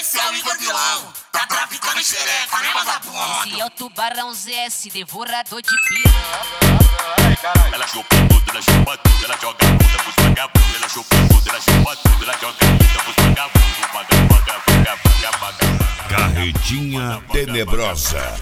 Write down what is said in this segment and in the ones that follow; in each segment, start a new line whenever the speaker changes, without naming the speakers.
Esse é o Igor Vilão, tá traficando xereca, né, vagabundo?
Esse é o Tubarão ZS, devorador de pica.
Ela chupa tudo, ela joga a bunda pros vagabundos. Ela chupa tudo, ela joga a bunda pros vagabundos.
Carretinha Tenebrosa.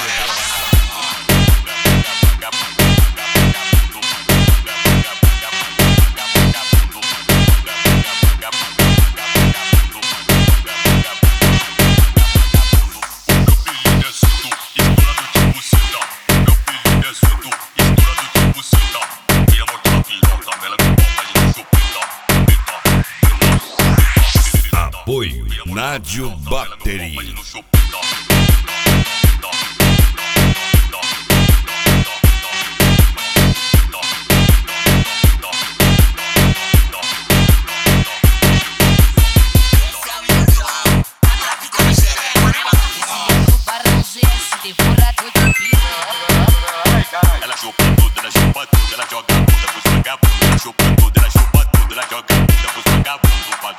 Apoio Nádio Battery.
Ela chupa tudo, ela joga a bunda pros vagabundos. Ela chupa tudo, ela joga a bunda pros vagabundos.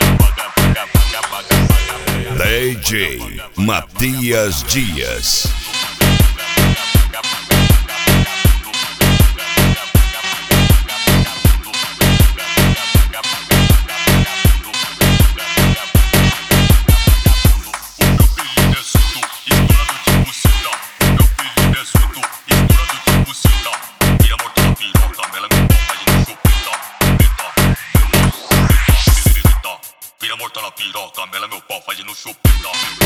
DJ Matias Dias.
Vira mortal na piroca, mela meu pau, faz no chupeta.